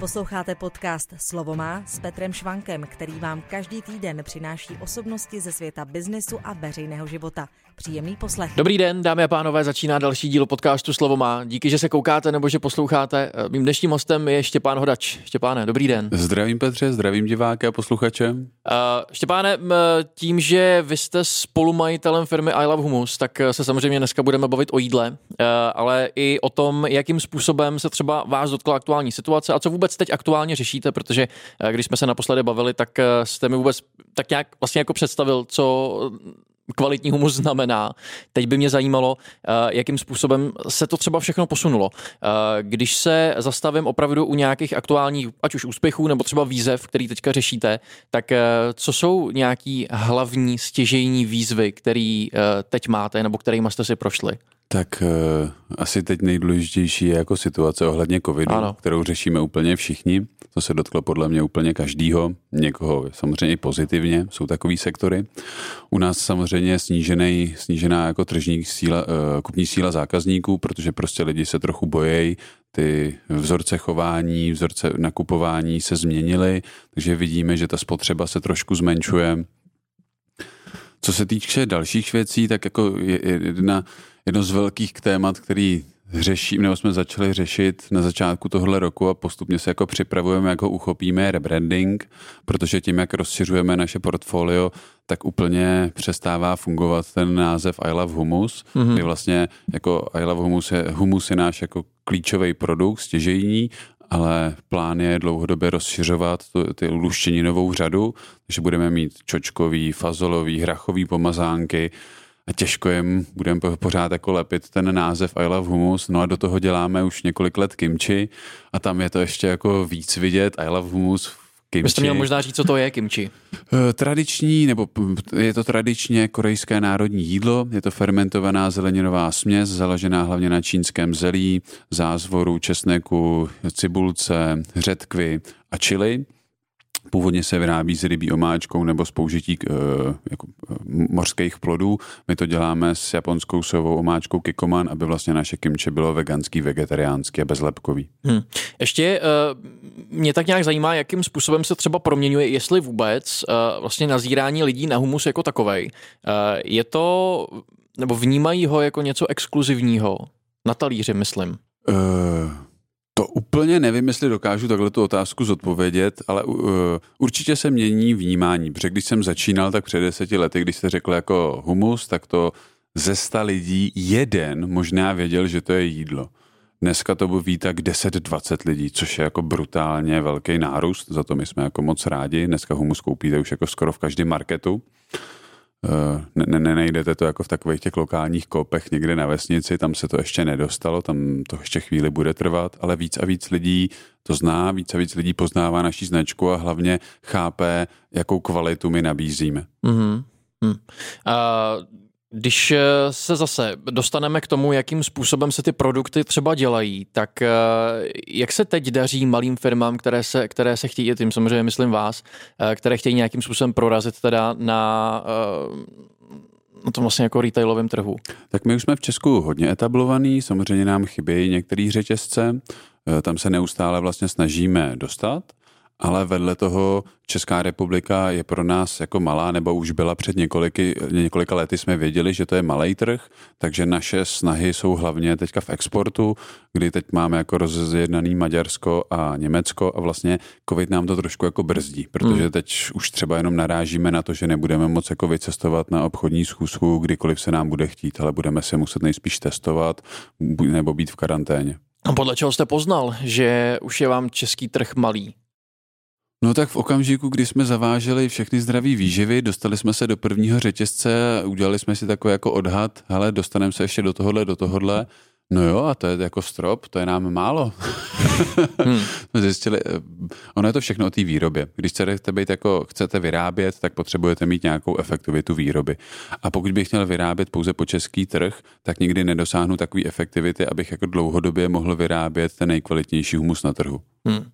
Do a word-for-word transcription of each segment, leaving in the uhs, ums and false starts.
Posloucháte podcast Slovo má s Petrem Švankem, který vám každý týden přináší osobnosti ze světa biznesu a veřejného života. Příjemný poslech. Dobrý den, dámy a pánové, začíná další díl podcastu Slovo má. Díky, že se koukáte nebo že posloucháte. Mým dnešním hostem je Štěpán Hodač. Štěpáne, dobrý den. Zdravím Petře, zdravím diváky a posluchače. Uh, Štěpáne, tím, že vy jste spolumajitelem firmy I Love Hummus, tak se samozřejmě dneska budeme bavit o jídle, uh, ale i o tom, jakým způsobem se třeba vás dotkla aktuální situace a co vůbec teď aktuálně řešíte, protože uh, když jsme se naposledy bavili, tak uh, jste mi vůbec tak nějak vlastně jako představil, co kvalitní humus znamená. Teď by mě zajímalo, jakým způsobem se to třeba všechno posunulo. Když se zastavím opravdu u nějakých aktuálních, ať už úspěchů, nebo třeba výzev, který teďka řešíte, tak co jsou nějaký hlavní stěžejní výzvy, který teď máte, nebo kterýma jste si prošli? Tak uh, asi teď nejdůležitější je jako situace ohledně covidu, ano. kterou řešíme úplně všichni. To se dotklo podle mě úplně každýho, někoho samozřejmě i pozitivně, jsou takový sektory. U nás samozřejmě snížený, snížená jako tržní síla, uh, kupní síla zákazníků, protože prostě lidi se trochu bojejí, ty vzorce chování, vzorce nakupování se změnily, takže vidíme, že ta spotřeba se trošku zmenšuje. Co se týče dalších věcí, tak jako jedna Jedno z velkých témat, který řeším, nebo jsme začali řešit na začátku tohohle roku a postupně se jako připravujeme, jak ho uchopíme, je rebranding, protože tím, jak rozšiřujeme naše portfolio, tak úplně přestává fungovat ten název I Love Hummus, mm-hmm. kdy vlastně jako I Love Hummus je, hummus je náš jako klíčový produkt, stěžejní, ale plán je dlouhodobě rozšiřovat tu, ty luštěninovou řadu, takže budeme mít čočkový, fazolový, hrachový pomazánky, a těžko jim budeme pořád jako lepit ten název I Love Hummus, no a do toho děláme už několik let kimchi a tam je to ještě jako víc vidět, I Love Hummus v kimchi. Byste měl možná říct, co to je kimchi? Tradiční, nebo je to tradičně korejské národní jídlo, je to fermentovaná zeleninová směs, založená hlavně na čínském zelí, zázvoru, česneku, cibulce, řetkvy a chili. Původně se vyrábí s rybí omáčkou nebo s použití uh, jako, uh, mořských plodů. My to děláme s japonskou sojovou omáčkou kikkoman, aby vlastně naše kimchi bylo veganský, vegetariánský a bezlepkový. Hmm. Ještě uh, mě tak nějak zajímá, jakým způsobem se třeba proměňuje, jestli vůbec uh, vlastně nazírání lidí na humus jako takovej. Uh, je to, nebo vnímají ho jako něco exkluzivního? Na talíři, myslím. Uh... To úplně nevím, jestli dokážu takhle tu otázku zodpovědět, ale uh, určitě se mění vnímání, protože když jsem začínal, tak před deseti lety, když jste řekl jako humus, tak to ze sta lidí jeden možná věděl, že to je jídlo. Dneska to ví tak deset dvacet lidí, což je jako brutálně velký nárůst, za to my jsme jako moc rádi. Dneska humus koupíte už jako skoro v každém marketu. Ne, ne, nenajdete to jako v takových těch lokálních koupech někde na vesnici, tam se to ještě nedostalo, tam to ještě chvíli bude trvat, ale víc a víc lidí to zná, víc a víc lidí poznává naší značku a hlavně chápe, jakou kvalitu my nabízíme. Mm-hmm. Mm. Uh... Když se zase dostaneme k tomu, jakým způsobem se ty produkty třeba dělají, tak jak se teď daří malým firmám, které se, které se chtějí, tím samozřejmě myslím vás, které chtějí nějakým způsobem prorazit teda na, na tom vlastně jako retailovém trhu? Tak my už jsme v Česku hodně etablovaný, samozřejmě nám chybějí některé řetězce, tam se neustále vlastně snažíme dostat. Ale vedle toho Česká republika je pro nás jako malá, nebo už byla před několiky, několika lety jsme věděli, že to je malej trh, takže naše snahy jsou hlavně teďka v exportu, kdy teď máme jako rozjednaný Maďarsko a Německo a vlastně covid nám to trošku jako brzdí, protože hmm. teď už třeba jenom narážíme na to, že nebudeme moc jako vycestovat na obchodní schůzku, kdykoliv se nám bude chtít, ale budeme se muset nejspíš testovat nebo být v karanténě. A podle čeho jste poznal, že už je vám český trh malý? No tak v okamžiku, kdy jsme zaváželi všechny zdraví výživy, dostali jsme se do prvního řetězce, udělali jsme si takový jako odhad, hele, dostaneme se ještě do tohohle, do tohohle, no jo, a to je jako strop, to je nám málo. hmm. Zjistili, ono je to všechno o té výrobě. Když chcete být jako, chcete vyrábět, tak potřebujete mít nějakou efektivitu výroby. A pokud bych měl vyrábět pouze po český trh, tak nikdy nedosáhnu takový efektivity, abych jako dlouhodobě mohl vyrábět ten nejkvalitnější humus na trhu. Hmm.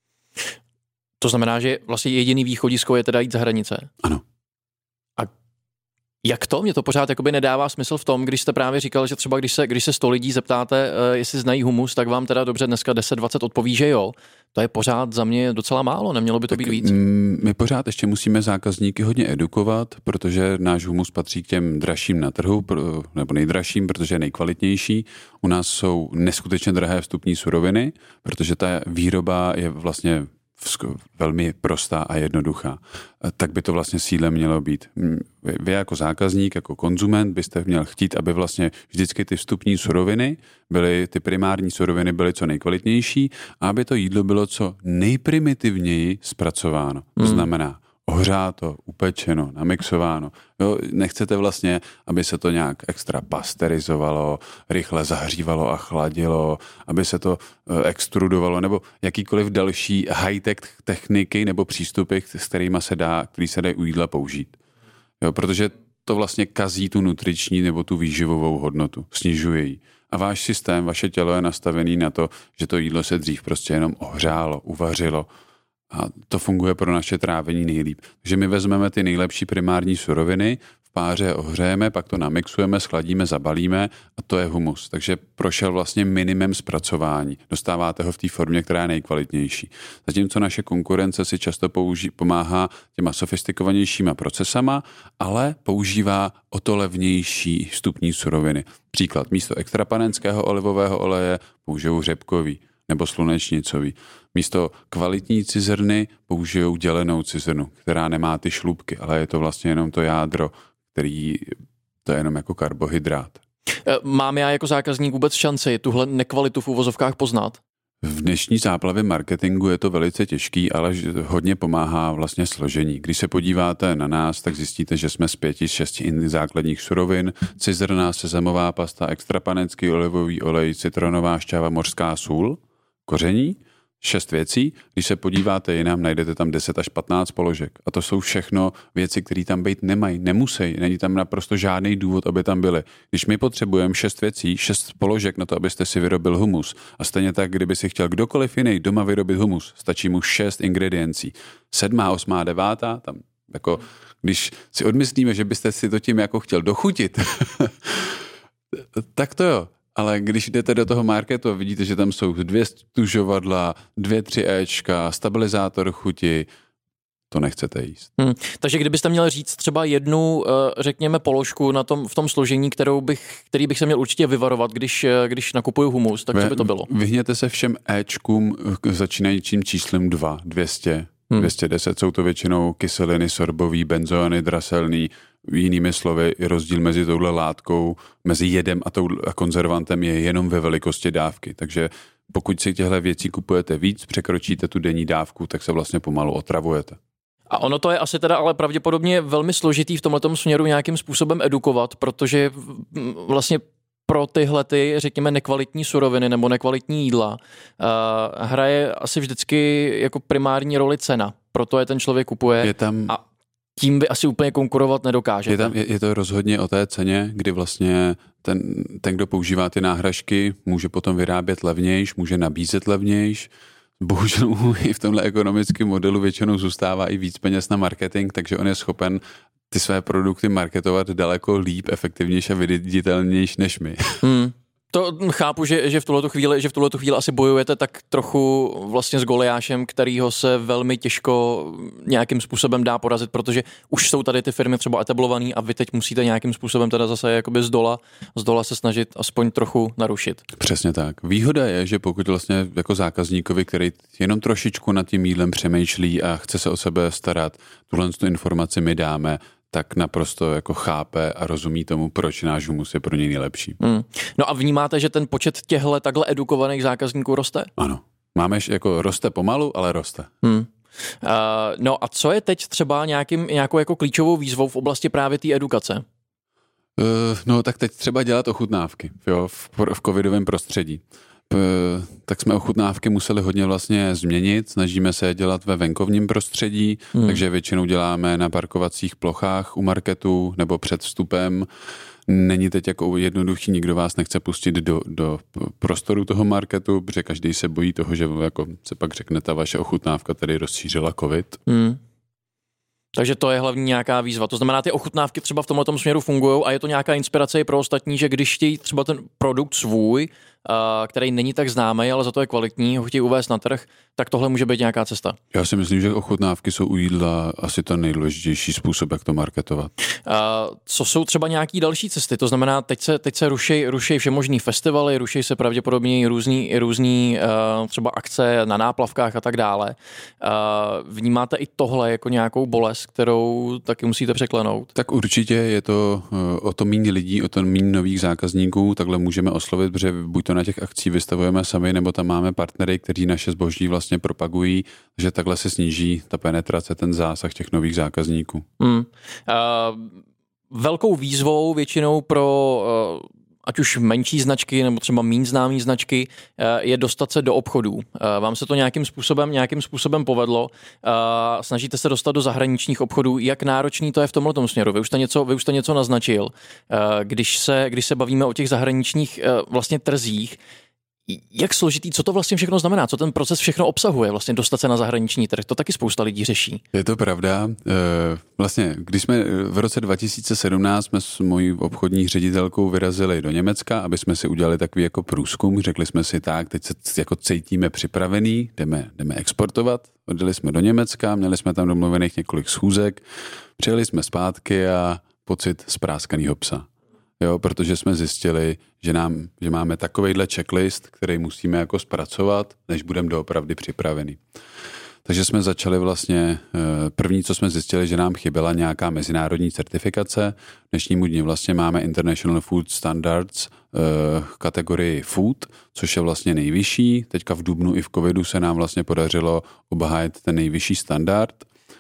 To znamená, že vlastně jediný východisko je teda jít za hranice. Ano. A jak to? Mně to pořád jakoby nedává smysl v tom, když jste právě říkal, že třeba když se, když se sto lidí zeptáte, jestli znají humus, tak vám teda dobře dneska deset dvacet odpoví, že jo. To je pořád za mě docela málo, nemělo by to tak být víc. My pořád ještě musíme zákazníky hodně edukovat, protože náš humus patří k těm dražším na trhu, nebo nejdražším, protože je nejkvalitnější. U nás jsou neskutečně drahé vstupní suroviny, protože ta výroba je vlastně velmi prostá a jednoduchá. Tak by to vlastně sídlem mělo být. Vy jako zákazník, jako konzument byste měl chtít, aby vlastně vždycky ty vstupní suroviny byly, ty primární suroviny byly co nejkvalitnější a aby to jídlo bylo co nejprimitivněji zpracováno. To znamená ohřáto, upečeno, namixováno. Jo, nechcete vlastně, aby se to nějak extra pasterizovalo, rychle zahřívalo a chladilo, aby se to extrudovalo, nebo jakýkoliv další high-tech techniky nebo přístupy, s kterými se dá, který se dají u jídla použít. Jo, protože to vlastně kazí tu nutriční nebo tu výživovou hodnotu, snižuje ji. A váš systém, vaše tělo je nastavený na to, že to jídlo se dřív prostě jenom ohřálo, uvařilo, a to funguje pro naše trávení nejlíp. Takže my vezmeme ty nejlepší primární suroviny, v páře ohřejeme, pak to namixujeme, schladíme, zabalíme a to je humus. Takže prošel vlastně minimem zpracování. Dostáváte ho v té formě, která je nejkvalitnější. Zatímco naše konkurence si často použí, pomáhá těma sofistikovanějšíma procesama, ale používá o to levnější vstupní suroviny. Příklad, místo extrapanenského olivového oleje použijou řepkový nebo slunečnicový. Místo kvalitní cizrny použijou dělenou cizrnu, která nemá ty šlubky, ale je to vlastně jenom to jádro, který to je jenom jako karbohydrát. Mám já jako zákazník vůbec šanci tuhle nekvalitu v uvozovkách poznat? V dnešní záplavě marketingu je to velice těžký, ale hodně pomáhá vlastně složení. Když se podíváte na nás, tak zjistíte, že jsme z pěti, z šesti základních surovin: cizrna, sezamová pasta, extrapanenský olivový olej, citronová šťáva, mořská sůl, koření. Šest věcí. Když se podíváte jinam, najdete tam deset až patnáct položek. A to jsou všechno věci, které tam být nemají, nemusí. Není tam naprosto žádný důvod, aby tam byly. Když my potřebujeme šest věcí, šest položek na to, abyste si vyrobil humus. A stejně tak, kdyby si chtěl kdokoliv jiný doma vyrobit humus, stačí mu šest ingrediencí. Sedmá, osmá, devátá, tam jako, když si odmyslíme, že byste si to tím jako chtěl dochutit, tak to jo. Ale když jdete do toho marketu a vidíte, že tam jsou dvě stužovadla, dvě, tři éčka, stabilizátor chuti, to nechcete jíst. Hmm. Takže kdybyste měl říct třeba jednu, řekněme, položku na tom, v tom složení, kterou bych, který bych se měl určitě vyvarovat, když, když nakupuju humus, tak co by to bylo? Vyhněte se všem éčkům začínajícím číslem dva, dvě stě, hmm. dvě stě deset. Jsou to většinou kyseliny sorbový, benzóny, draselný. Jinými slovy, rozdíl mezi touhle látkou, mezi jedem a, tou, a konzervantem je jenom ve velikosti dávky. Takže pokud si těchto věcí kupujete víc, překročíte tu denní dávku, tak se vlastně pomalu otravujete. A ono to je asi teda ale pravděpodobně velmi složitý v tomhletom směru nějakým způsobem edukovat, protože vlastně pro tyhle ty, řekněme, nekvalitní suroviny nebo nekvalitní jídla uh, hraje asi vždycky jako primární roli cena. Proto je ten člověk kupuje. Je tam... A tím vy asi úplně konkurovat nedokážete. Je, tam, je, je to rozhodně o té ceně, kdy vlastně ten, ten, kdo používá ty náhražky, může potom vyrábět levnějš, může nabízet levnějš. Bohužel i v tomhle ekonomickém modelu většinou zůstává i víc peněz na marketing, takže on je schopen ty své produkty marketovat daleko líp, efektivnější a viditelnější než my. Hmm. To chápu, že, že v tuhletu chvíli, že v tuhletu chvíli asi bojujete tak trochu vlastně s Goliášem, kterýho se velmi těžko nějakým způsobem dá porazit, protože už jsou tady ty firmy třeba etablovaný a vy teď musíte nějakým způsobem teda zase jakoby z dola, z dola se snažit aspoň trochu narušit. Přesně tak. Výhoda je, že pokud vlastně jako zákazníkovi, který jenom trošičku nad tím jídlem přemýšlí a chce se o sebe starat, tuhle informaci my dáme, tak naprosto jako chápe a rozumí tomu, proč náš humus je pro něj nejlepší. Hmm. No a vnímáte, že ten počet těchto takhle edukovaných zákazníků roste? Ano. Máme jako roste pomalu, ale roste. Hmm. Uh, no a co je teď třeba nějakým, nějakou jako klíčovou výzvou v oblasti právě té edukace? Uh, no tak teď třeba dělat ochutnávky, jo, v, v covidovém prostředí. Tak jsme ochutnávky museli hodně vlastně změnit, snažíme se je dělat ve venkovním prostředí, hmm. takže většinou děláme na parkovacích plochách u marketu nebo před vstupem. Není teď jako jednoduchý, nikdo vás nechce pustit do, do prostoru toho marketu, protože každý se bojí toho, že jako se pak řekne, ta vaše ochutnávka tady rozšířila covid. Hmm. Takže to je hlavní nějaká výzva. To znamená, ty ochutnávky třeba v tomhletom směru fungují a je to nějaká inspirace i pro ostatní, že když chtějí třeba ten produkt svůj který není tak známý, ale za to je kvalitní, ho chtějí uvést na trh, tak tohle může být nějaká cesta. Já si myslím, že ochutnávky jsou u jídla asi ten nejdůležitější způsob, jak to marketovat. Co jsou třeba nějaký další cesty? To znamená, teď se, teď se rušej, rušej všemožný festivaly, rušej se pravděpodobně i různý, různý třeba akce na náplavkách a tak dále. Vnímáte i tohle jako nějakou bolest, kterou taky musíte překlenout? Tak určitě je to o to méně lidí, o to méně nových zákazníků, takhle můžeme oslovit, protože buď to na těch akcích vystavujeme sami, nebo tam máme partnery, kteří naše zboží vlastně propagují, že takhle se sníží ta penetrace, ten zásah těch nových zákazníků. Hmm. Uh, velkou výzvou většinou pro uh, ať už menší značky nebo třeba méně známý značky, je dostat se do obchodů. Vám se to nějakým způsobem, nějakým způsobem povedlo? Snažíte se dostat do zahraničních obchodů? Jak náročný to je v tomhletom směru? Vy už jste něco, vy už jste něco naznačil. Když se, když se bavíme o těch zahraničních vlastně trzích, jak složitý, co to vlastně všechno znamená? Co ten proces všechno obsahuje? Vlastně dostat se na zahraniční trh? To taky spousta lidí řeší. Je to pravda. Vlastně, když jsme v roce dva tisíce sedmnáct jsme s mojí obchodní ředitelkou vyrazili do Německa, aby jsme si udělali takový jako průzkum. Řekli jsme si tak, teď se jako cítíme připravený, jdeme, jdeme exportovat. Odjeli jsme do Německa, měli jsme tam domluvených několik schůzek, přijeli jsme zpátky a pocit spráskaného psa. Jo, protože jsme zjistili, že, nám, že máme takovejhle checklist, který musíme jako zpracovat, než budeme doopravdy připravený. Takže jsme začali vlastně, první, co jsme zjistili, že nám chyběla nějaká mezinárodní certifikace. Dnešnímu dni vlastně máme International Food Standards kategorii food, což je vlastně nejvyšší. Teďka v dubnu i v covidu se nám vlastně podařilo obhájit ten nejvyšší standard.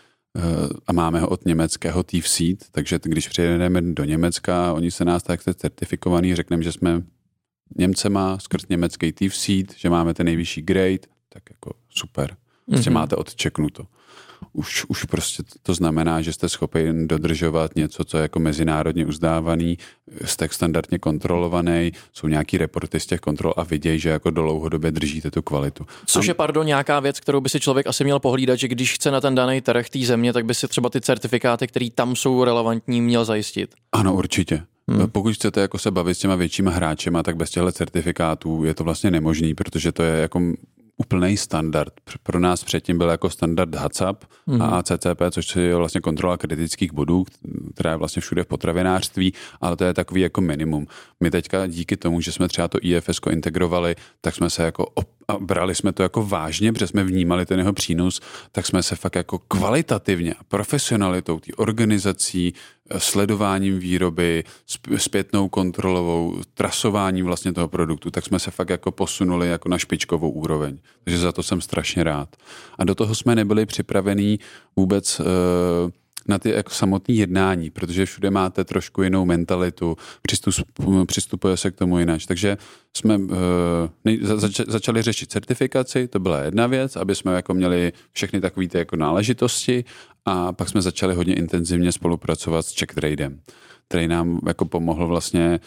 A máme ho od německého T F Seed, takže když přijedeme do Německa, oni se nás tak certifikovaný, řekneme, že jsme Němcema skrz německý T F Seed, že máme ten nejvyšší grade, tak jako super. Prostě mm-hmm. máte odčeknuto. Už, už prostě to znamená, že jste schopni dodržovat něco, co je jako mezinárodně uznávaný, jste standardně kontrolovaný, jsou nějaký reporty z těch kontrol a vidějí, že jako dlouhodobě držíte tu kvalitu. Což je, pardon, nějaká věc, kterou by si člověk asi měl pohlídat, že když chce na ten daný trh té země, tak by si třeba ty certifikáty, které tam jsou relevantní, měl zajistit. Ano, určitě. Hmm. Pokud chcete jako se bavit s těma většíma hráčema, tak bez těchto certifikátů je to vlastně nemožný, protože to je jako úplný standard. Pro nás předtím byl jako standard HACCP mm. a A C C P, což je vlastně kontrola kritických bodů, která je vlastně všude v potravinářství, ale to je takový jako minimum. My teďka díky tomu, že jsme třeba to I F S ko integrovali, tak jsme se jako op- a brali jsme to jako vážně, protože jsme vnímali ten jeho přínos, tak jsme se fakt jako kvalitativně a profesionalitou té organizací, sledováním výroby, zpětnou kontrolovou, trasováním vlastně toho produktu, tak jsme se fakt jako posunuli jako na špičkovou úroveň. Takže za to jsem strašně rád. A do toho jsme nebyli připravení vůbec uh, na ty jako samotné jednání, protože všude máte trošku jinou mentalitu, přistup, přistupuje se k tomu jinak. Takže jsme uh, nej, zač, začali řešit certifikaci, to byla jedna věc, aby jsme jako měli všechny takové ty jako náležitosti, a pak jsme začali hodně intenzivně spolupracovat s CheckTradem, který nám jako pomohl vlastně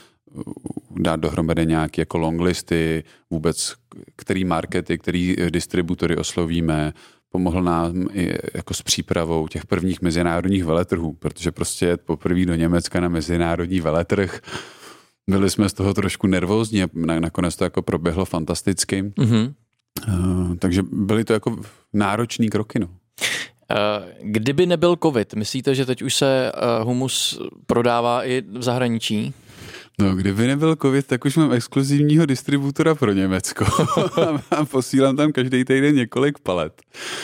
dát dohromady nějaké jako longlisty, vůbec který markety, který distributory oslovíme, pomohl nám i jako s přípravou těch prvních mezinárodních veletrhů, protože prostě jet poprvé do Německa na mezinárodní veletrh, byli jsme z toho trošku nervózní a nakonec to jako proběhlo fantasticky. Mm-hmm. Uh, takže byly to jako náročný kroky, no. Kdyby nebyl covid, myslíte, že teď už se humus prodává i v zahraničí? No, kdyby nebyl covid, tak už mám exkluzivního distributora pro Německo a posílám tam každý týden několik palet.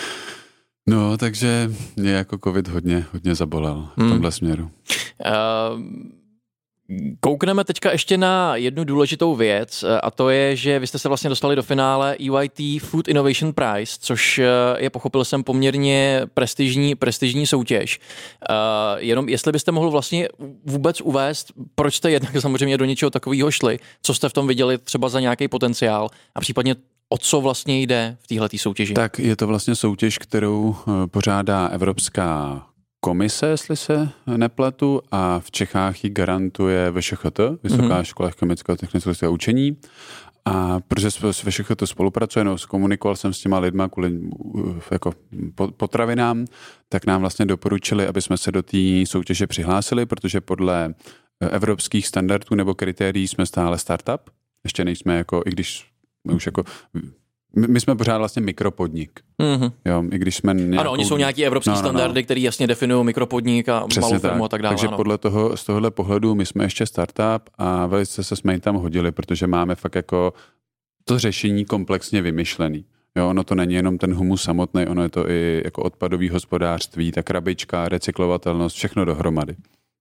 No, takže mě jako covid hodně, hodně zabolel v tomhle hmm. směru. Uh... Koukneme teďka ještě na jednu důležitou věc, a to je, že vy jste se vlastně dostali do finále E Y T Food Innovation Prize, což je, pochopil jsem, poměrně prestižní, prestižní soutěž. Uh, jenom jestli byste mohl vlastně vůbec uvést, proč jste jednak samozřejmě do něčeho takového šli, co jste v tom viděli třeba za nějaký potenciál a případně o co vlastně jde v téhletý soutěži? Tak je to vlastně soutěž, kterou pořádá Evropská komise, jestli se nepletu, a v Čechách ji garantuje V Š Ch T, Vysoká mm-hmm. škola chemického technického učení. A protože s V Š Ch T spolupracuje, no, komunikoval jsem s těma lidma kvůli jako potravinám, tak nám vlastně doporučili, aby jsme se do té soutěže přihlásili, protože podle evropských standardů nebo kritérií jsme stále startup. Ještě nejsme jako, i když my už jako, my, my jsme pořád vlastně mikropodnik. Mm-hmm. Jo, i když jsme nějakou... Ano, oni jsou nějaký evropský no, no, standardy, no. které jasně definují mikropodnik a přesně malou firmu tak. a tak dále. Takže ano. podle toho, z tohohle pohledu my jsme ještě startup a velice se jsme jim tam hodili, protože máme fakt jako to řešení komplexně vymyšlený. Jo, ono to není jenom ten humus samotný, ono je to i jako odpadový hospodářství, ta krabička, recyklovatelnost, všechno dohromady.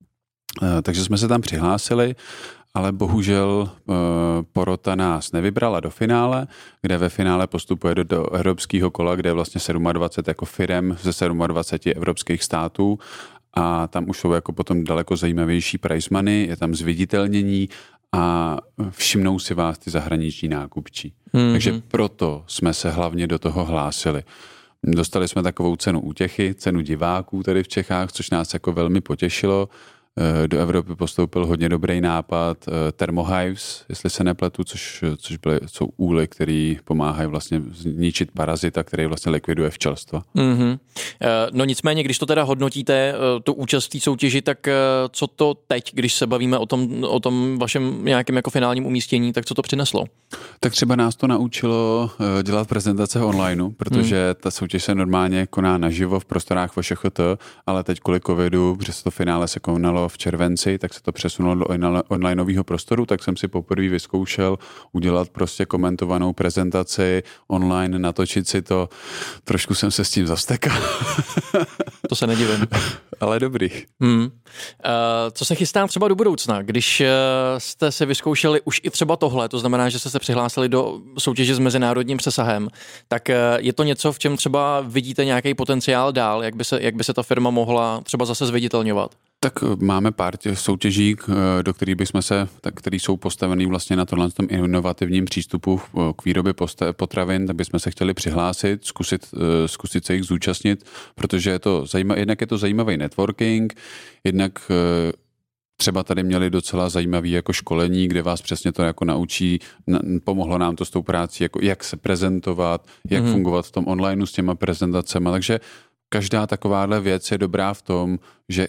E, takže jsme se tam přihlásili, ale bohužel e, porota nás nevybrala do finále, kde ve finále postupuje do, do evropského kola, kde je vlastně dvacet sedm jako firem ze dvacet sedm evropských států a tam už jsou jako potom daleko zajímavější prize money, je tam zviditelnění a všimnou si vás ty zahraniční nákupčí. Mm-hmm. Takže proto jsme se hlavně do toho hlásili. Dostali jsme takovou cenu útěchy, cenu diváků tady v Čechách, což nás jako velmi potěšilo. Do Evropy postoupil hodně dobrý nápad Thermohives, jestli se nepletu, což, což byly, jsou úly, které pomáhají vlastně zničit parazita, který vlastně likviduje včelstva. Mm-hmm. No nicméně, když to teda hodnotíte, tu účast v té soutěži, tak co to teď, když se bavíme o tom, o tom vašem nějakém jako finálním umístění, tak co to přineslo? Tak třeba nás to naučilo dělat prezentace online, protože mm. ta soutěž se normálně koná naživo v prostorách V Š Ch T, ale teď kvůli covidu, protože to finále se konalo v červenci, tak se to přesunulo do onlineového prostoru, tak jsem si poprvé vyzkoušel udělat prostě komentovanou prezentaci online, natočit si to. Trošku jsem se s tím zastekal. To se nedivím. Ale dobrý. Hmm. Uh, co se chystá třeba do budoucna? Když uh, jste si vyzkoušeli už i třeba tohle, to znamená, že jste se přihlásili do soutěže s mezinárodním přesahem, tak uh, je to něco, v čem třeba vidíte nějaký potenciál dál, jak by se, jak by se ta firma mohla třeba zase zviditelňovat? Tak máme pár těch soutěží, do kterých bychom se, tak, který jsou postavený vlastně na tohle tom inovativním přístupu k výrobě potravin, tak bychom se chtěli přihlásit, zkusit, zkusit se jich zúčastnit, protože je to zajímavé, jednak je to zajímavý networking, jednak třeba tady měli docela zajímavý jako školení, kde vás přesně to jako naučí, pomohlo nám to s tou prácí, jako jak se prezentovat, jak mm. fungovat v tom onlineu s těma prezentacemi, takže každá takováhle věc je dobrá v tom, že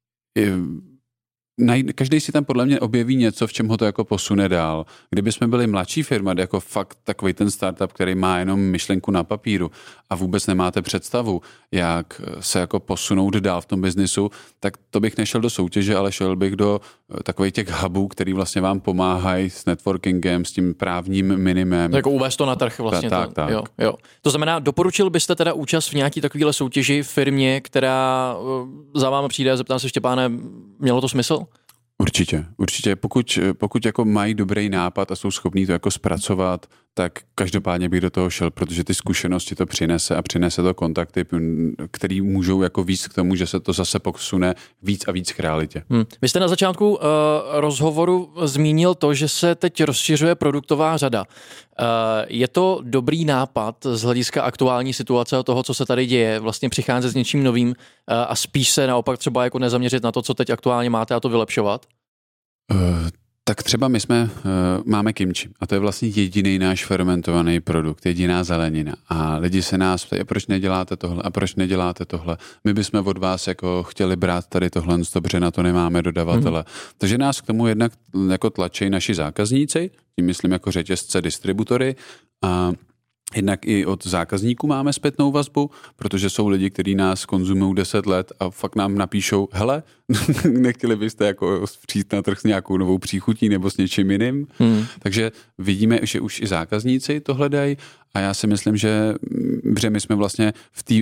každý si tam podle mě objeví něco, v čem ho to jako posune dál. Kdyby jsme byli mladší firma, jako fakt takový ten startup, který má jenom myšlenku na papíru a vůbec nemáte představu, jak se jako posunout dál v tom biznisu, tak to bych nešel do soutěže, ale šel bych do takových těch hubů, který vlastně vám pomáhají s networkingem, s tím právním minimem. Jako uvést to na trh vlastně. Tak, to, tak. Jo, jo. To znamená, doporučil byste teda účast v nějaký takovýhle soutěži firmě, která za vámi přijde a zeptám se, Štěpáne, mělo to smysl? Určitě, určitě. Pokud, pokud jako mají dobrý nápad a jsou schopní to jako zpracovat, tak každopádně bych do toho šel, protože ty zkušenosti to přinese a přinese to kontakty, který můžou jako víc k tomu, že se to zase posune víc a víc k realitě. Hmm. Vy jste na začátku uh, rozhovoru zmínil to, že se teď rozšiřuje produktová řada. Uh, je to dobrý nápad z hlediska aktuální situace a toho, co se tady děje, vlastně přicházet s něčím novým uh, a spíš se naopak třeba jako nezaměřit na to, co teď aktuálně máte a to vylepšovat? Uh... Tak třeba my jsme, uh, máme kimchi a to je vlastně jediný náš fermentovaný produkt, jediná zelenina a lidi se nás ptají, proč neděláte tohle a proč neděláte tohle. My bychom od vás jako chtěli brát tady tohle, dobře, na to nemáme dodavatele. Hmm. Takže nás k tomu jednak jako tlačí naši zákazníci, tím myslím jako řetězce, distributory a jednak i od zákazníků máme zpětnou vazbu, protože jsou lidi, kteří nás konzumují deset let a fakt nám napíšou, hele, nechtěli byste jako přijít na trh s nějakou novou příchutí nebo s něčím jiným. Hmm. Takže vidíme, že už i zákazníci to hledají a já si myslím, že, že my jsme vlastně v, tý,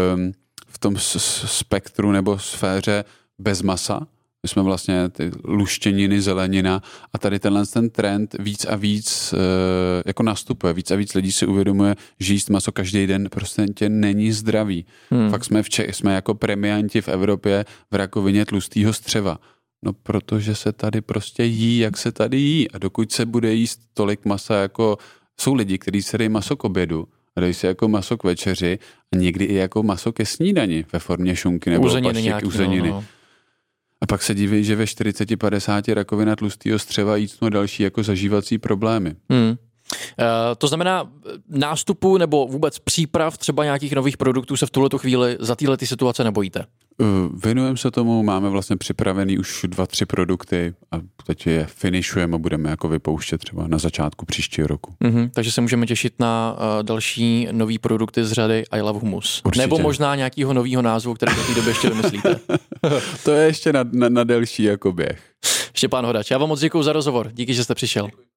v tom spektru nebo sféře bez masa. My jsme vlastně ty luštěniny, zelenina a tady tenhle ten trend víc a víc e, jako nastupuje. Víc a víc lidí si uvědomuje, že jíst maso každý den prostě není zdravý. Hmm. Fakt jsme, v Čech, jsme jako premianti v Evropě v rakovině tlustého střeva. No protože se tady prostě jí, jak se tady jí. A dokud se bude jíst tolik masa, jako jsou lidi, kteří se dají maso k obědu, a dají si jako maso k večeři a někdy i jako maso ke snídani ve formě šunky nebo paštěk, uzeniny. No, no. A pak se diví, že ve čtyřicet padesát rakovina tlustého střeva jícnu další jako zažívací problémy. Hmm. To znamená, nástupu nebo vůbec příprav třeba nějakých nových produktů se v tuhletu chvíli za této situace nebojíte? Věnujeme se tomu, máme vlastně připravený už dva, tři produkty a teď je finishujeme a budeme jako vypouštět třeba na začátku příštího roku. Mm-hmm, takže se můžeme těšit na uh, další nový produkty z řady I Love Hummus. Určitě. Nebo možná nějakého nového názvu, který do té doby ještě vymyslíte. To je ještě na, na, na delší jako běh. Štěpán Hodač, já vám moc děkuju za rozhovor. Díky, že jste přišel. Děkuji.